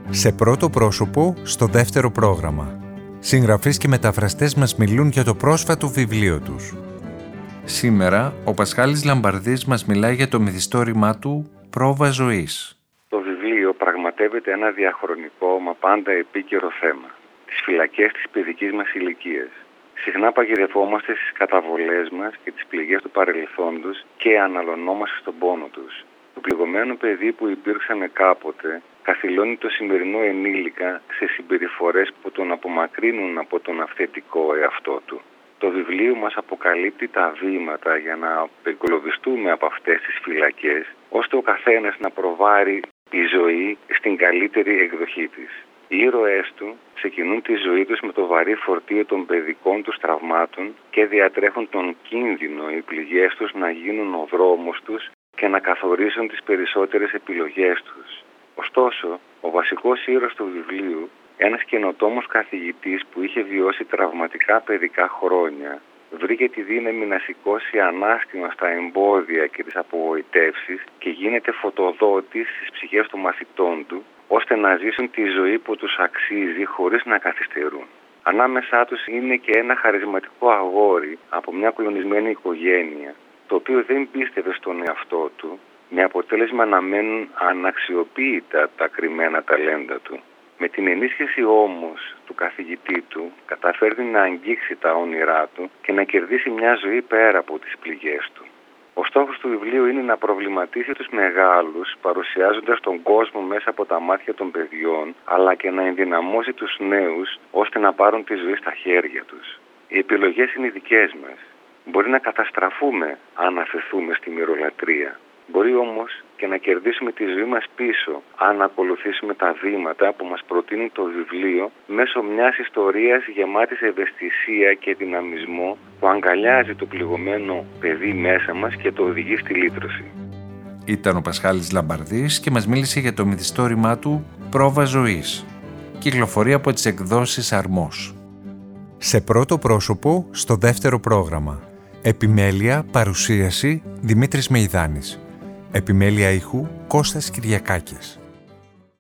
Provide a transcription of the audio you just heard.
Σε πρώτο πρόσωπο, στο δεύτερο πρόγραμμα. Συγγραφείς και μεταφραστές μας μιλούν για το πρόσφατο βιβλίο τους. Σήμερα, ο Πασχάλης Λαμπαρδής μας μιλάει για το μυθιστόρημά του «Πρόβα ζωής». Το βιβλίο πραγματεύεται ένα διαχρονικό, μα πάντα επίκαιρο θέμα. Τις φυλακές της παιδικής μας ηλικίας. Συχνά παγιδευόμαστε στις καταβολές μας και τις πληγές του παρελθόντος και αναλωνόμαστε στον πόνο τους. Το πληγωμένο παιδί που υπήρξαμε κάποτε καθυλώνει το σημερινό ενήλικα σε συμπεριφορές που τον απομακρύνουν από τον αυθεντικό εαυτό του. Το βιβλίο μας αποκαλύπτει τα βήματα για να απεγκλωβιστούμε από αυτές τις φυλακές, ώστε ο καθένας να προβάρει τη ζωή στην καλύτερη εκδοχή της. Οι ήρωές του ξεκινούν τη ζωή τους με το βαρύ φορτίο των παιδικών τους τραυμάτων και διατρέχουν τον κίνδυνο οι πληγές τους να γίνουν ο δρόμος τους και να καθορίσουν τις περισσότερες επιλογές τους. Ωστόσο, ο βασικός ήρωας του βιβλίου, ένας καινοτόμος καθηγητής που είχε βιώσει τραυματικά παιδικά χρόνια, βρήκε τη δύναμη να σηκώσει ανάστημα στα εμπόδια και τις απογοητεύσεις και γίνεται φωτοδότης στις ψυχές των μαθητών του, ώστε να ζήσουν τη ζωή που τους αξίζει χωρίς να καθυστερούν. Ανάμεσά τους είναι και ένα χαρισματικό αγόρι από μια κολονισμένη οικογένεια, το οποίο δεν πίστευε στον εαυτό του, με αποτέλεσμα να μένουν αναξιοποίητα τα κρυμμένα ταλέντα του. Με την ενίσχυση όμως του καθηγητή του, καταφέρνει να αγγίξει τα όνειρά του και να κερδίσει μια ζωή πέρα από τις πληγές του. Ο στόχος του βιβλίου είναι να προβληματίσει τους μεγάλους, παρουσιάζοντας τον κόσμο μέσα από τα μάτια των παιδιών, αλλά και να ενδυναμώσει τους νέους, ώστε να πάρουν τη ζωή στα χέρια τους. Οι επιλογές είναι δικές μας. Μπορεί να καταστραφούμε αν αφαιθούμε στη μυρολατρεία. Μπορεί όμως και να κερδίσουμε τη ζωή μας πίσω, αν ακολουθήσουμε τα βήματα που μας προτείνει το βιβλίο μέσω μιας ιστορίας γεμάτης ευαισθησία και δυναμισμό που αγκαλιάζει το πληγωμένο παιδί μέσα μας και το οδηγεί στη λύτρωση. Ήταν ο Πασχάλης Λαμπαρδής και μας μίλησε για το μυθιστόρημά του «Πρόβα ζωής». Κυκλοφορεί από τις εκδόσεις Αρμός. Σε πρώτο πρόσωπο, στο δεύτερο πρόγραμμα. Επιμέλεια, παρουσίαση, Δημήτρης Μεϊδάνης. Επιμέλεια ήχου, Κώστας Κυριακάκης.